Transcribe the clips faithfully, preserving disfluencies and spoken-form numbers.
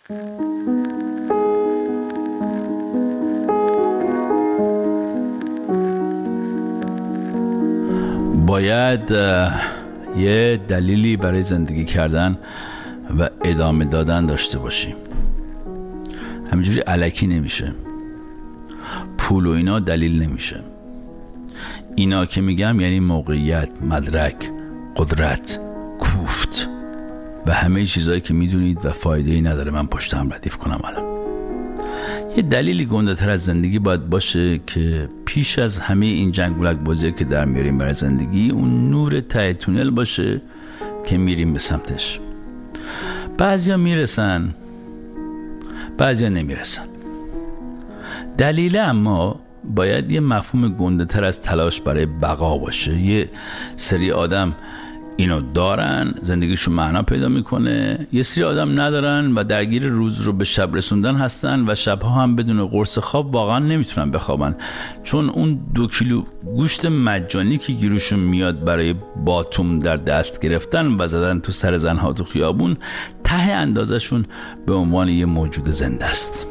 باید یه دلیلی برای زندگی کردن و ادامه دادن داشته باشیم. همینجوری الکی نمیشه. پول و اینا دلیل نمیشه. اینا که میگم یعنی موقعیت، مدرک، قدرت، کوفت و همه چیزایی که میدونید و فایده ای نداره من پشتم ردیف کنم. الان یه دلیلی گنده تر از زندگی باید باشه که پیش از همه این جنگولک بازی که در میاریم برای زندگی اون نور ته تونل باشه که میریم به سمتش. بعضیا میرسن، بعضیا نمیرسن. دلیل اما باید یه مفهوم گنده تر از تلاش برای بقا باشه. یه سری آدم اینو دارن، زندگیشون معنا پیدا میکنه، یه سری آدم ندارن و درگیر روز رو به شب رسوندن هستن و شبها هم بدون قرص خواب واقعا نمیتونن بخوابن، چون اون دو کیلو گوشت مجانی که گیروشون میاد برای باتوم در دست گرفتن و زدن تو سر زنها تو خیابون ته اندازشون به عنوان یه موجود زنده است.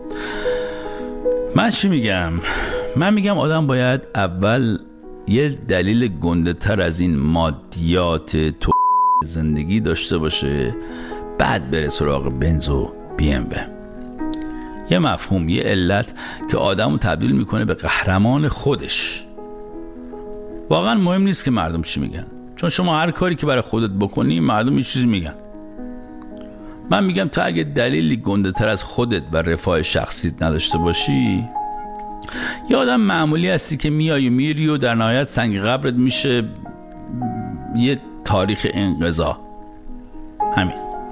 من چی میگم؟ من میگم آدم باید اول یه دلیل گنده تر از این مادیات تو زندگی داشته باشه، بعد بره سراغ بنز و بی ام و. یه مفهوم، یه علت که آدم رو تبدیل میکنه به قهرمان خودش. واقعا مهم نیست که مردم چی میگن، چون شما هر کاری که برای خودت بکنی مردم یه چیزی میگن. من میگم تو اگه دلیلی گنده تر از خودت و رفاه شخصیت نداشته باشی، یه آدم معمولی هستی که میای و میری و در نهایت سنگ قبرت میشه یه تاریخ انقضا. همین.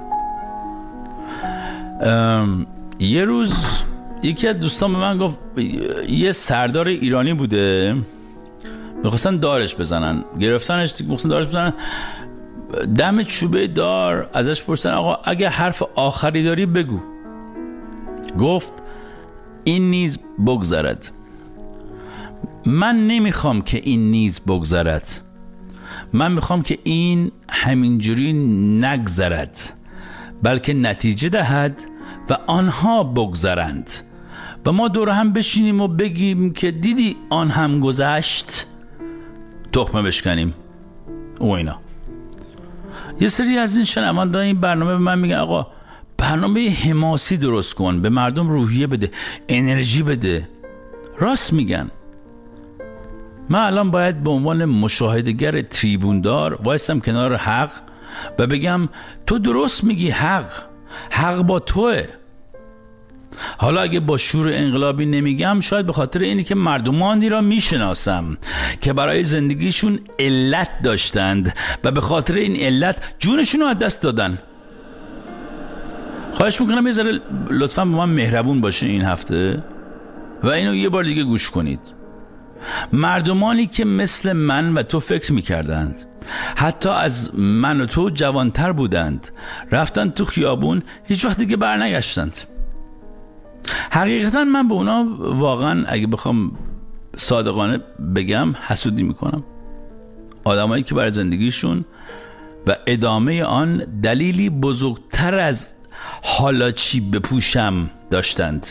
یه روز یکی از دوستان به من گفت یه سردار ایرانی بوده، میخواستن دارش بزنن، گرفتنش، میخواستن دارش بزنن. دم چوبه دار ازش پرسیدن آقا اگه حرف آخری داری بگو. گفت این نیز بگذرد. من نمیخوام که این نیز بگذرد، من میخوام که این همینجوری نگذرد، بلکه نتیجه دهد و آنها بگذرند و ما دور هم بشینیم و بگیم که دیدی آن هم گذشت، تخمه بشکنیم او اینا. یه سری از این شنوندگان این برنامه به من میگن آقا برنامه حماسی درست کن، به مردم روحیه بده، انرژی بده. راست میگن. من الان باید به عنوان مشاهدهگر تریبوندار وایسم کنار حق و بگم تو درست میگی، حق حق با توه. حالا اگه با شور انقلابی نمیگم، شاید به خاطر اینی که مردمانی را میشناسم که برای زندگیشون علت داشتند و به خاطر این علت جونشون رو از دست دادن. خواهش میکنم یه ذره لطفاً با من مهربون باشه این هفته و اینو یه بار دیگه گوش کنید. مردمانی که مثل من و تو فکر میکردند، حتی از من و تو جوانتر بودند، رفتن تو خیابون، هیچ وقت دیگه بر نگشتند. حقیقتا من به اونا واقعا اگه بخوام صادقانه بگم حسودی میکنم. آدمایی که برای زندگیشون و ادامه آن دلیلی بزرگتر از حالا چی بپوشم داشتند.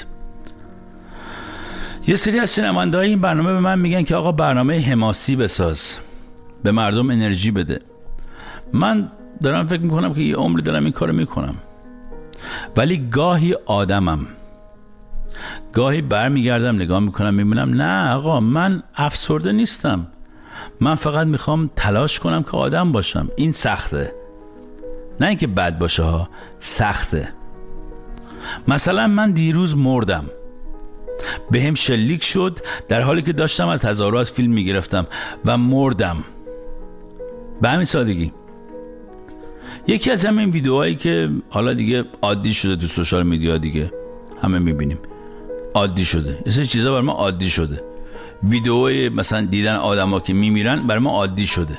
یه سری از شنونده‌های این برنامه به من میگن که آقا برنامه حماسی بساز، به مردم انرژی بده. من دارم فکر میکنم که یه عمری دارم این کارو میکنم، ولی گاهی آدمم، گاهی برمیگردم نگاه میکنم میبینم نه آقا من افسرده نیستم، من فقط میخوام تلاش کنم که آدم باشم. این سخته، نه اینکه بد باشه ها، سخته. مثلا من دیروز مردم، به هم شلیک شد در حالی که داشتم از تظاهرات فیلم میگرفتم و مردم به همین سادگی. یکی از همین ویدیوهایی که حالا دیگه عادی شده تو سوشال میدیا، دیگه همه میبینیم، عادی شده، یه سری چیزا برای ما عادی شده. ویدیوهای مثلا دیدن آدما که میمیرن برای ما عادی شده.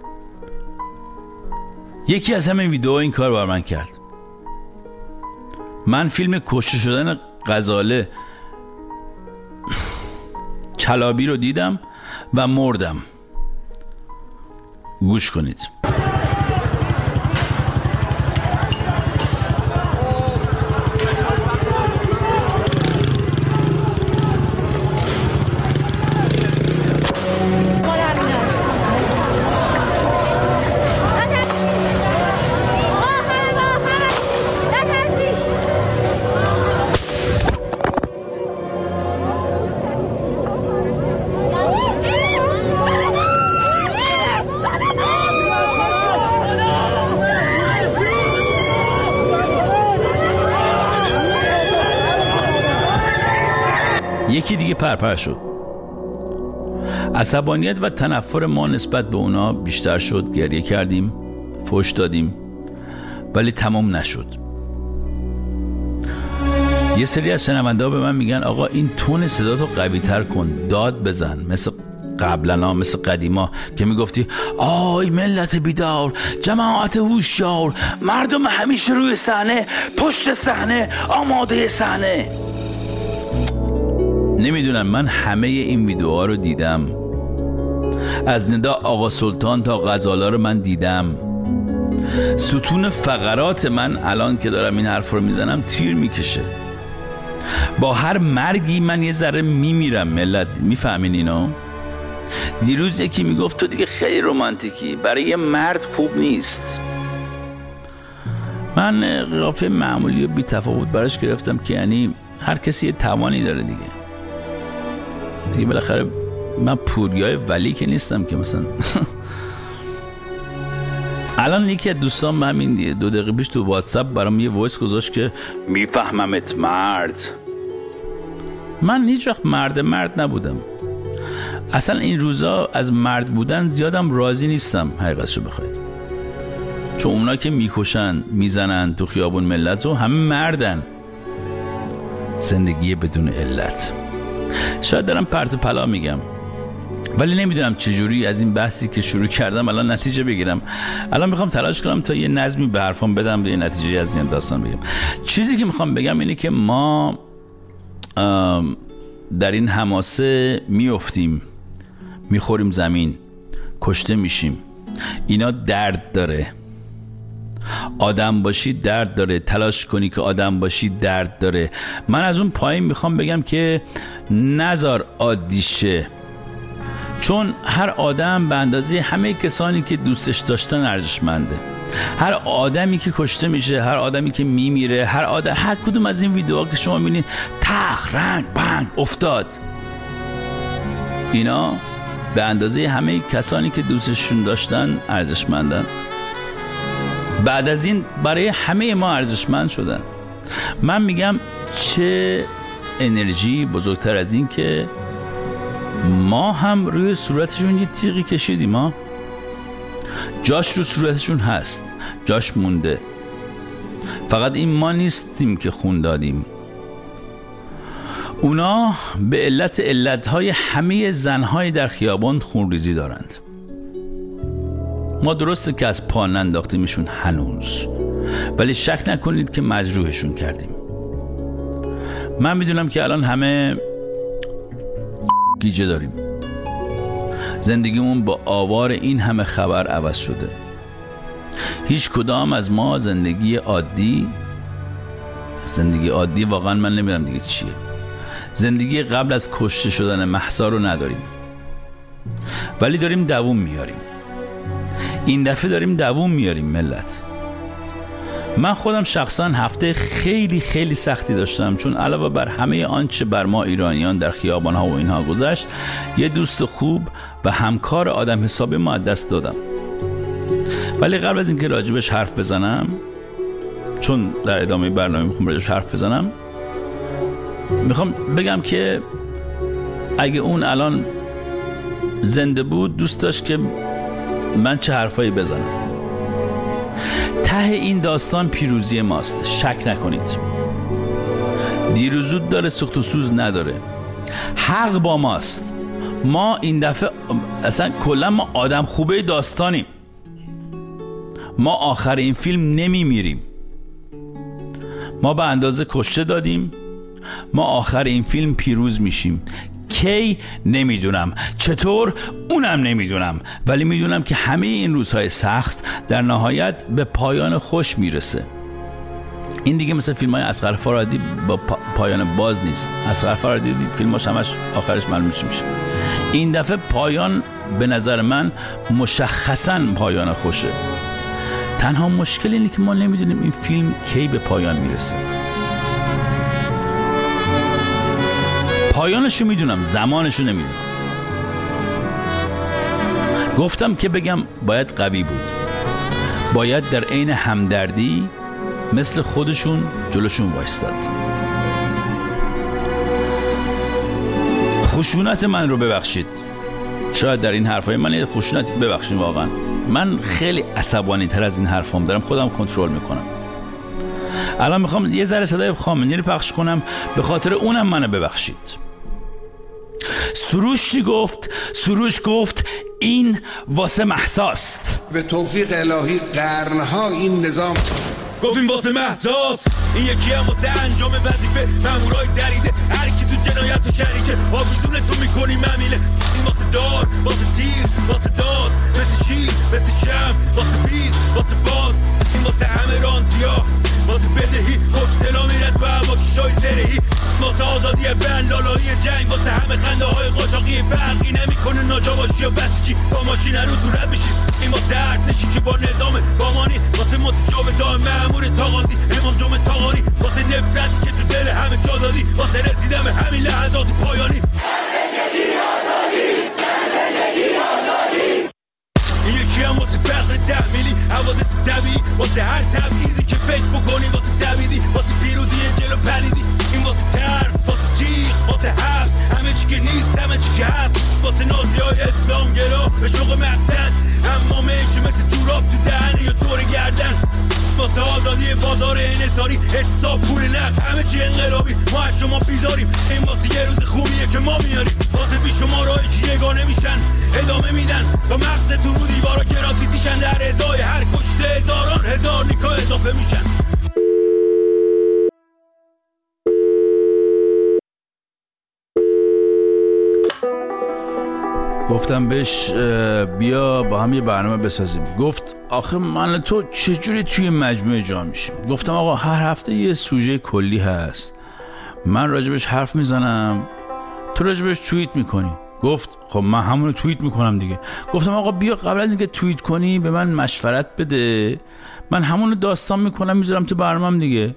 یکی از همین ویدیوها این کار برای من کرد. من فیلم کشته شدن غزاله چلابی رو دیدم و مردم. گوش کنید. یکی دیگه پرپر شد. عصبانیت و تنفر ما نسبت به اونا بیشتر شد. گریه کردیم، فحش دادیم، ولی تمام نشد. یه سری از شنونده ها به من میگن آقا این تون صداتو قوی تر کن، داد بزن، مثل قبلنا، مثل قدیما که میگفتی آی ملت بیدار، جماعت هوشیار، مردم همیشه روی صحنه، پشت صحنه، آماده صحنه. نمیدونم، من همه این ویدیوها رو دیدم، از ندا آقا سلطان تا غزالا رو من دیدم. ستون فقرات من الان که دارم این حرف رو میزنم تیر میکشه. با هر مرگی من یه ذره میمیرم. ملت میفهمین اینو؟ دیروز یکی میگفت تو دیگه خیلی رومانتیکی، برای یه مرد خوب نیست. من قیافه معمولی و بی تفاوت براش گرفتم که یعنی هر کسی یه توانی داره دیگه. دیگه بالاخره من پوریای ولی که نیستم که مثلا الان یکی از دوستان من همین دو دقیقه پیش تو واتساپ برام یه وایس گذاشت که میفهممت مرد. من هیچ وقت مرد مرد نبودم. اصلا این روزا از مرد بودن زیادم راضی نیستم حقیقتشو بخواید، چون اونا که میکشن میزنن تو خیابون ملت رو همه مردن. زندگی بدون علت. شاید دارم پرت و پلا میگم، ولی نمیدونم چجوری از این بحثی که شروع کردم الان نتیجه بگیرم. الان میخوام تلاش کنم تا یه نظمی به حرفام بدم، به یه نتیجه از این داستان بگم. چیزی که میخوام بگم اینه که ما در این حماسه میافتیم، میخوریم زمین، کشته میشیم. اینا درد داره. آدم باشی درد داره. تلاش کنی که آدم باشی درد داره. من از اون پایین میخوام بگم که نذار عادی شه، چون هر آدم به اندازه همه کسانی که دوستش داشتن ارزشمنده. هر آدمی که کشته میشه، هر آدمی که میمیره، هر آدم، هر کدوم از این ویدیوها که شما میبینید تخ رنگ بنگ افتاد، اینا به اندازه همه کسانی که دوستشون داشتن ارزشمندن. بعد از این برای همه ما ارزشمند شدن. من میگم چه انرژی بزرگتر از این که ما هم روی صورتشون یه تیغی کشیدیم. ما جاش رو صورتشون هست، جاش مونده. فقط این ما نیستیم که خون دادیم. اونا به علت علتهای همه زنهای در خیابان خونریزی دارند. ما درسته که از پا ننداختیمشون هنوز، ولی شک نکنید که مجروحشون کردیم. من میدونم که الان همه گیجه داریم. زندگیمون با آوار این همه خبر عوض شده. هیچ کدام از ما زندگی عادی زندگی عادی واقعا من نمیدونم دیگه چیه. زندگی قبل از کشته شدن مهسا رو نداریم، ولی داریم دووم میاریم. این دفعه داریم دووم میاریم ملت. من خودم شخصا هفته خیلی خیلی سختی داشتم، چون علاوه بر همه آنچه بر ما ایرانیان در خیابان‌ها و اینها گذشت، یه دوست خوب و همکار آدم حسابی ما از دست دادم. ولی قبل از اینکه راجبش حرف بزنم، چون در ادامه برنامه میخوام راجبش حرف بزنم، میخوام بگم که اگه اون الان زنده بود دوست داشت که من چه حرفایی بزنم. ته این داستان پیروزی ماست، شک نکنید. دیر و زود داره، سوخت و سوز نداره. حق با ماست. ما این دفعه اصلا کلا ما آدم خوبه داستانیم. ما آخر این فیلم نمیمیریم. ما به اندازه کشته دادیم. ما آخر این فیلم پیروز میشیم. کی؟ نمیدونم. چطور؟ اونم نمیدونم. ولی میدونم که همه این روزهای سخت در نهایت به پایان خوش میرسه. این دیگه مثل فیلم های اصغر فرهادی با پایان باز نیست. اصغر فرهادی فیلماش همش آخرش معلوم میشه. این دفعه پایان به نظر من مشخصاً پایان خوشه. تنها مشکل اینه که ما نمیدونیم این فیلم کی به پایان میرسه. پایانشو میدونم، زمانشو نمیدونم. گفتم که بگم باید قوی بود. باید در عین همدردی مثل خودشون جلوشون وایستاد. خشونت من رو ببخشید. شاید در این حرفای من یه خشونت ببخشید. واقعا من خیلی عصبانی تر از این حرفام دارم، خودم کنترل میکنم. الان میخوام یه ذره صدای خامنه‌ای رو پخش کنم، به خاطر اونم منو ببخشید. سروش گفت سروش گفت این واسه مهساست. به توفیق الهی قرنها این نظام گفت این واسه مهساست، این یکی هم واسه انجام وظیفه مامورای دریده، هر کی تو جنایت و شریکه آویزون تو میکنی ممیله. این واسه دار، واسه تیر، واسه داد، مثل شیر، مثل شم، واسه بید، واسه باد. این واسه همه رانتیا، واسه بدهی کوکتلا میره تو هوا کشای زرهی، واسه آزادی بن لالایی جنگ، واسه همه خنده های قاچاقی. فرقی نمیکنه ناجا باشی یا بسیجی، با ماشین رو تو رد بشی. این واسه ارتشی که با نظام بامانی، واسه متجاوزای مأمور تاغازی، امام جمعه تاغاری، واسه نفرتی که تو دل همه جا دادی، واسه رسیدن به همین لحظات پایانی. این یکی هم واسه فقر تحمیلی، حوادث طبیعی، واسه هر تبعیضی که فکر بکنی، واسه تبیدی، واسه پیروزی جلو پلیدی. این واسه ترس، واسه جیغ، واسه حبس، همه چی که نیست همه چی که هست، واسه نازی های اسلام گرا به شوق مقصد، امامه که مثل جوراب تو دهن یا دور گردن، واسه آزادی بازار انحصاری، اعتصاب پول نقد، همه چی انقلابی، ما از شما بیزاریم. این واسه یه روز خوبیه که ما میاریم، واسه بی شما راهی که یگانه میشن، ادامه میدن تا مغزتون رو دیوارا گرافیتیشن، در ازای هر کشته هزاران هزار نیکا اضافه میشن. گفتم بهش بیا با هم یه برنامه بسازیم. گفت آخه من تو چجوری توی مجموعه جا میشیم؟ گفتم آقا هر هفته یه سوژه کلی هست، من راجبش حرف میزنم، تو راجبش توییت میکنی. گفت خب من همونو توییت میکنم دیگه. گفتم آقا بیا قبل از اینکه توییت کنی به من مشورت بده، من همونو داستان میکنم میذارم تو برنامه‌ام دیگه.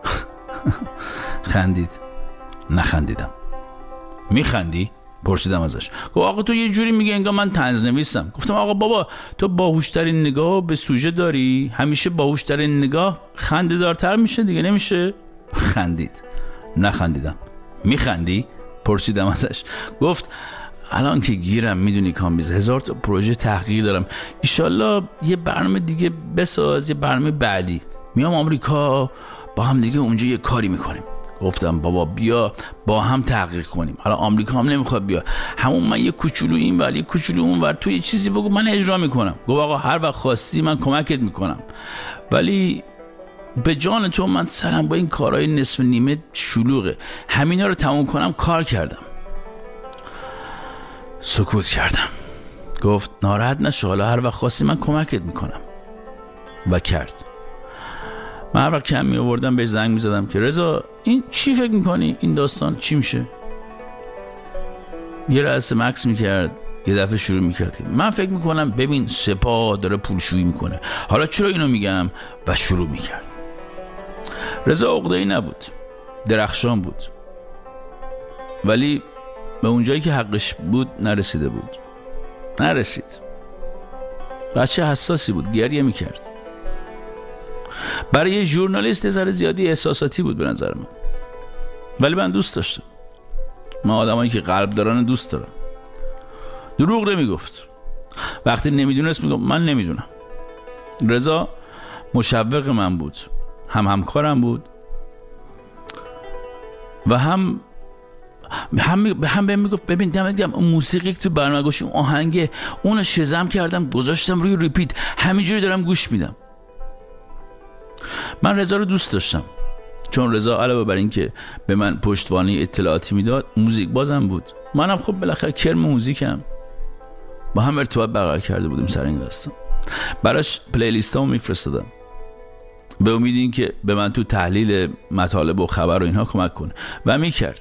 خندید. نخندیدم. میخندی؟ پرسیدم ازش. گفت آقا تو یه جوری میگه انگار من طنز نویسم. گفتم آقا بابا تو باهوشترین نگاه به سوژه داری، همیشه باهوشترین نگاه خنده دارتر میشه دیگه، نمیشه؟ خندید. نخندیدم. میخندی؟ پرسیدم ازش. گفت الان که گیرم میدونی کامبیز، هزار تا پروژه تحقیق دارم، ایشالله یه برنامه دیگه بساز، یه برنامه بعدی میام آمریکا با هم دیگه اونجا یه کاری میکنیم. گفتم بابا بیا با هم تحقیق کنیم. حالا آمریکا هم نمیخواد بیا، همون من یه کوچولو این ور یه کوچولو اون ور، تو یه چیزی بگو من اجرا میکنم. گفت آقا هر وقت خواستی من کمکت میکنم، ولی به جان تو من سرم با این کارهای نصف نیمه شلوغه، همینا رو تموم کنم کار کردم. سکوت کردم. گفت ناراحت نشو، حالا هر وقت خواستی من کمکت میکنم. و کرد. من هر وقت کم می آوردم بهش زنگ می زدم که رضا این چی فکر میکنی؟ این داستان چی میشه؟ یه لحظه مکس میکرد، یه دفعه شروع میکرد که من فکر میکنم ببین سپاه داره پولشویی میکنه، حالا چرا اینو میگم؟ و شروع میکرد. رضا عقده‌ای نبود، درخشان بود، ولی به اونجایی که حقش بود نرسیده بود. نرسید. بچه حساسی بود، گریه میکرد. برای یه ژورنالیست ذره زیادی احساساتی بود به نظر من، ولی من دوست داشتم. من آدمایی که قلب دارن دوست دارم. دروغ نمیگفت. وقتی نمیدونست میگفت من نمیدونم. رضا مشوق من بود، هم همکارم بود و هم هم هم بهم میگفت ببین دمت گرم اون موسیقی که تو برنامه گوش اون آهنگ اونو شزم کردم گذاشتم روی ریپیت، همینجوری دارم گوش میدم. من رضا رو دوست داشتم چون رضا علاوه بر این که به من پشتوانه اطلاعاتی میداد، موزیک بازم بود. منم خب بالاخره کرم موزیکم، با هم ارتباط برقرار کرده بودیم سر این داستان. براش پلیلیستامو میفرستادم به امید این که به من تو تحلیل مطالب و خبر و اینها کمک کنه و میکرد.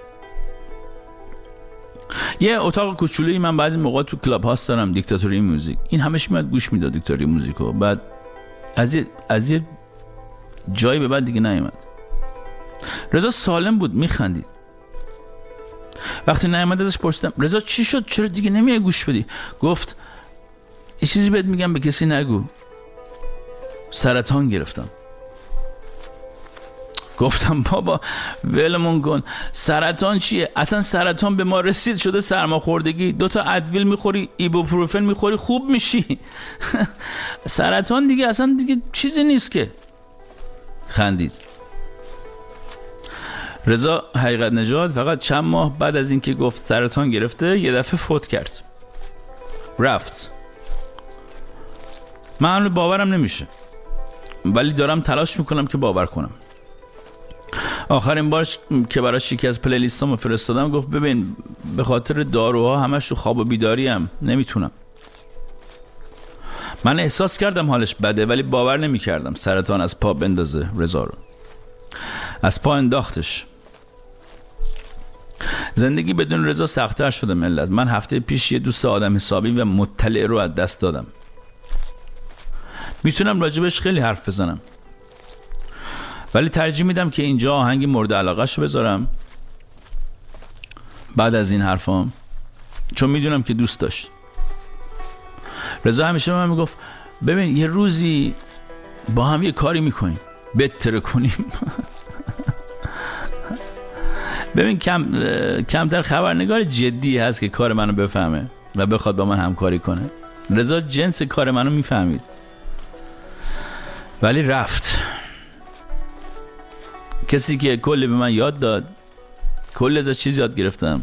یه اتاق کوچولویی من بعضی موقع تو کلاب هاست دارم، دیکتاتوری موزیک. این همش میاد گوش میداد دیکتاتوری موزیکو. بعد از یه از یه جایی به بعد دیگه نیومد. رضا سالم بود، میخندید. وقتی نیومد ازش پرسیدم رضا چی شد؟ چرا دیگه نمیای گوش بدی؟ گفت یه چیزی بهت میگم به کسی نگو، سرطان گرفتم. گفتم بابا ولمون کن، سرطان چیه؟ اصلا سرطان به ما رسید شده سرماخوردگی، دوتا ادویل میخوری، ایبوپروفن میخوری خوب میشی. سرطان دیگه اصلا دیگه چیزی نیست که. خندید. رضا حقیقت نژاد فقط چند ماه بعد از اینکه گفت سرطان گرفته یه دفعه فوت کرد، رفت. من باورم نمیشه ولی دارم تلاش میکنم که باور کنم. آخرین بار که براش یکی از پلیلیستامو فرستادم گفت ببین به خاطر داروها همش تو خواب و بیداری هم نمیتونم. من احساس کردم حالش بده ولی باور نمیکردم سرطان از پا بندازه رضا رو. از پا انداختش. زندگی بدون رضا سخت‌تر شده ملت. من هفته پیش یه دوست آدم حسابی و مطلع رو از دست دادم. میتونم راجبش خیلی حرف بزنم ولی ترجیح میدم که اینجا آهنگ مورد علاقه شو بذارم بعد از این حرفام، چون میدونم که دوست داشت. رضا همیشه به من میگفت ببین یه روزی با هم یه کاری میکنیم بهتر کنیم. ببین کم کمتر خبرنگار جدی هست که کار منو بفهمه و بخواد با من همکاری کنه. رضا جنس کار منو میفهمید ولی رفت. کسی که کلی به من یاد داد، کلی از چیز یاد گرفتم.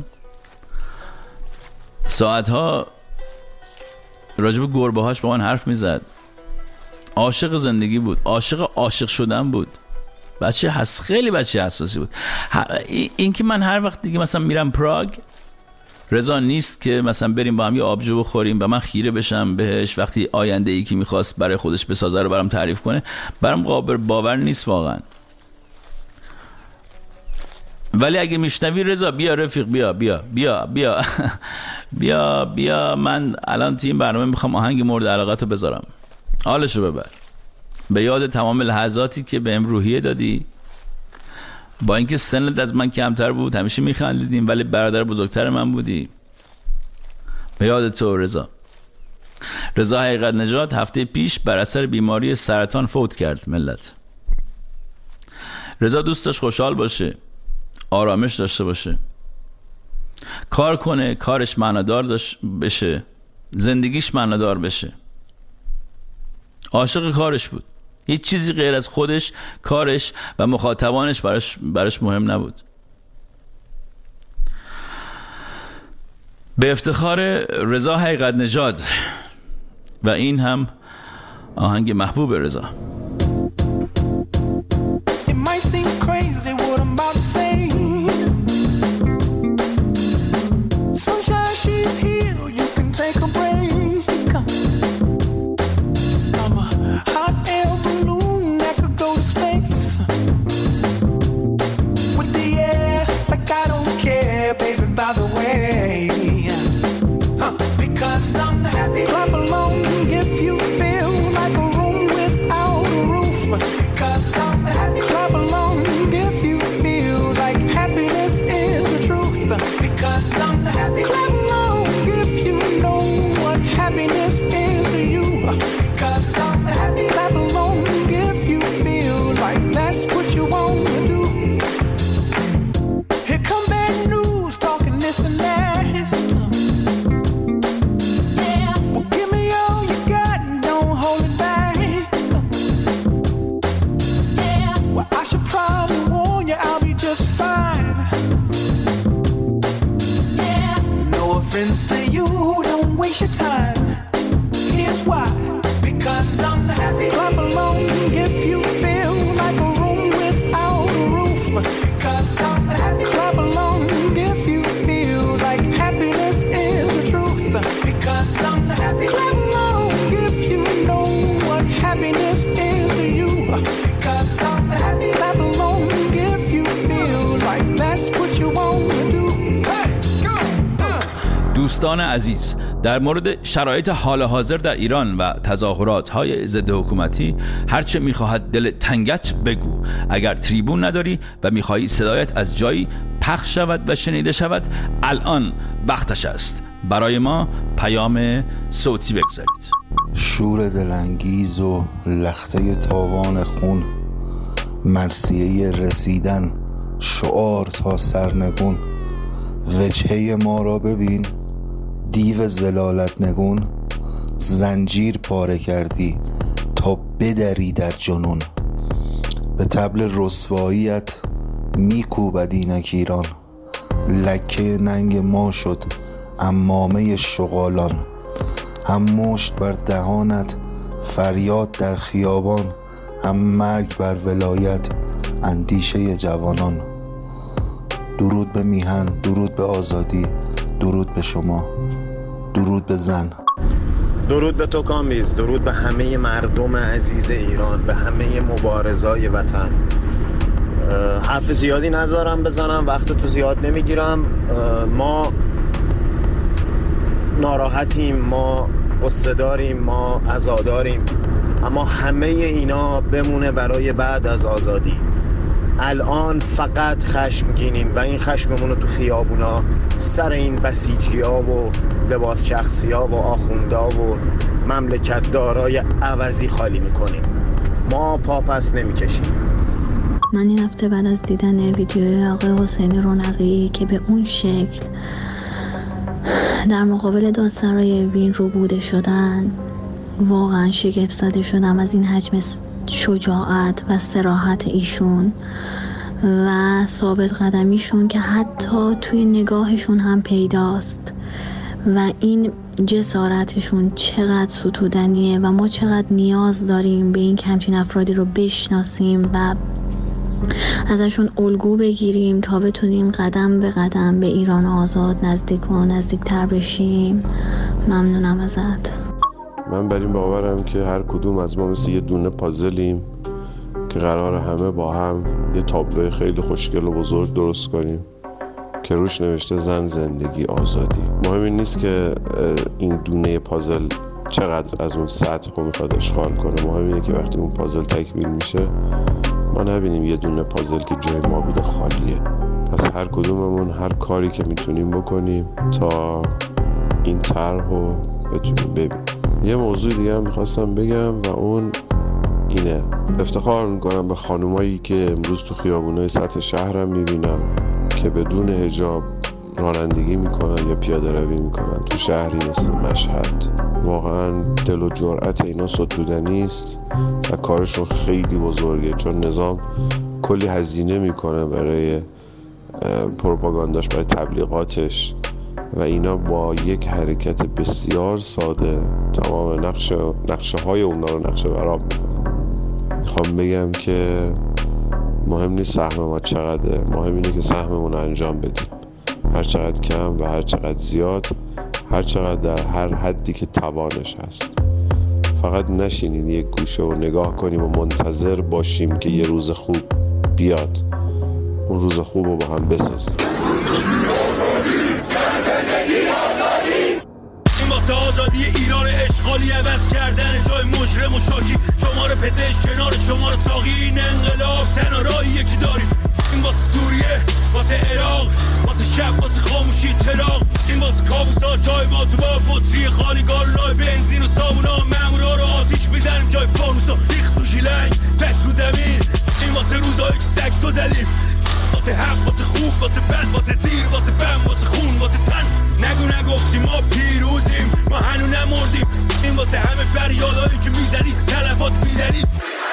ساعتها راجب گربه هاش با من حرف میزد. عاشق زندگی بود، عاشق عاشق شدن بود. بچه هست، خیلی بچه حساسی بود. این که من هر وقت دیگه مثلا میرم پراگ، رضا نیست که مثلا بریم با هم یه آبجو بخوریم و من خیره بشم بهش وقتی آینده ای که میخواست برای خودش بسازه رو برام تعریف کنه، برام قابل باور نیست واقعا. ولی اگه میشنوی رضا بیا رفیق، بیا بیا بیا بیا بیا بیا من الان تو این برنامه میخوام آهنگ مورد علاقتو بذارم، حالشو ببر، به یاد تمام لحظاتی که بهم روحیه دادی. با اینکه سنت از من کمتر بود همیشه میخندیدیم ولی برادر بزرگتر من بودی. به یاد تو رضا. رضا حقیقت نژاد هفته پیش بر اثر بیماری سرطان فوت کرد ملت. رضا دوست داشت خوشحال باشه، آرامش داشته باشه، کار کنه، کارش معنادار بشه، زندگیش معنادار بشه. عاشق کارش بود. هیچ چیزی غیر از خودش، کارش و مخاطبانش براش, براش مهم نبود. به افتخار رضا حقیقت نژاد. و این هم آهنگ محبوب رضا. دوستان عزیز، در مورد شرایط حال حاضر در ایران و تظاهرات های ضد حکومتی هرچه میخواهد دل تنگت بگو. اگر تریبون نداری و میخواهی صدایت از جایی پخش شود و شنیده شود، الان وقتش است. برای ما پیام صوتی بگذارید. شور دلانگیز و لخته تاوان خون مرثیه رسیدن شعار تا سرنگون. وجهه ما را ببین دیو زلالت نگون. زنجیر پاره کردی تا بدری در جنون. به طبل رسواییت میکوبد اینک ایران. لکه ننگ ما شد عمامه شغالان. هم مشت بر دهانت فریاد در خیابان. هم مرگ بر ولایت اندیشه جوانان. درود به میهن، درود به آزادی، درود به شما، درود به زن. درود به تو کامبیز، درود به همه مردم عزیز ایران، به همه مبارزای وطن. حرف زیادی نذارم بزنم، وقت تو زیاد نمیگیرم. ما ناراحتیم، ما قصه داریم، ما عزاداریم، اما همه اینا بمونه برای بعد از آزادی. الان فقط خشمگینیم و این خشممون رو تو خیابونا سر این بسیجی ها و لباس شخصی ها و آخوندا و مملکت دارای عوضی خالی میکنیم. ما پاپس نمیکشیم. من این هفته بعد از دیدن ویدیوی آقای حسین رونقی که به اون شکل در مقابل دادسرای وین روبوده شدن واقعا شگفت زده شدم از این حجم شجاعت و صراحت ایشون و ثابت قدمیشون که حتی توی نگاهشون هم پیداست و این جسارتشون چقدر ستودنیه و ما چقدر نیاز داریم به این که همچین افرادی رو بشناسیم و ازشون الگو بگیریم تا بتونیم قدم به قدم به ایران آزاد نزدیک و نزدیکتر بشیم. ممنونم ازت. من بر این باورم که هر کدوم از ما مثل یه دونه پازلیم که قرار همه با هم یه تابلوی خیلی خوشگل و بزرگ درست کنیم که روش نوشته زن، زندگی، آزادی. مهم این نیست که این دونه پازل چقدر از اون سطح رو میخواد اشغال کنه. مهم اینه که وقتی اون پازل تکمیل میشه ما نبینیم یه دونه پازل که جای ما بوده خالیه. پس هر کدوممون هر کاری که میتونیم بکنیم تا این طرح رو بتونیم ببینیم. یه موضوع دیگه هم میخواستم بگم و اون اینه. افتخار میکنم به خانومایی که امروز تو خیابونای سطح شهرم میبینم که بدون حجاب رانندگی میکنن یا پیاده روی میکنن تو شهری مثل مشهد. واقعا دل و جرأت اینا ستودنی است و کارشون خیلی بزرگه، چون نظام کلی هزینه میکنه برای پروپاگانداش، برای تبلیغاتش و اینا با یک حرکت بسیار ساده تمام نقشه نقشه های اونا رو نقشه براب میکنن. میخوام بگم که مهم نیست سهم ما چقدره، مهم اینه که سهممون رو انجام بدیم، هر چقدر کم و هر چقدر زیاد، هر چقدر در هر حدی که توانش هست. فقط نشینیم یک گوشه و نگاه کنیم و منتظر باشیم که یه روز خوب بیاد، اون روز خوب رو با هم بسازیم. آزادی ایران اشغالی عوض کردن جای مجرم و شاکی، شماره پزشک کنار شماره ساقی. این انقلاب تنها راهی یکی داریم، این واسه سوریه، واسه عراق، واسه شب، واسه خاموشی چراغ. این واسه کابوسا جای ما تو با بطری خالی، گالونای بنزین و صابونا، مامورا رو آتیش میزنیم جای فانوسا ریخت تو شیلنگ فکر رو زمین. این واسه روزایی که سگ تو زدیم، واسه حق، واسه خوب، واسه بد، واسه زیر، واسه بم، واسه خون، واسه تن. نگو نگفتیم ما پیروزیم، ما هنو نمردیم. این واسه همه فریادایی که میزنی، تلفات بیدنی.